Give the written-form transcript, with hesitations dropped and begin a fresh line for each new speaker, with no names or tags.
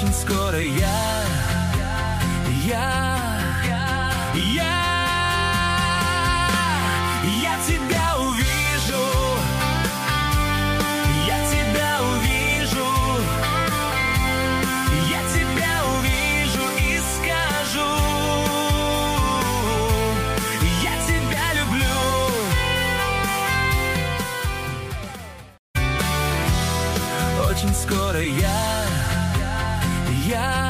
Очень скоро я тебя увижу, я тебя увижу, я тебя увижу и скажу, я тебя люблю. Очень скоро я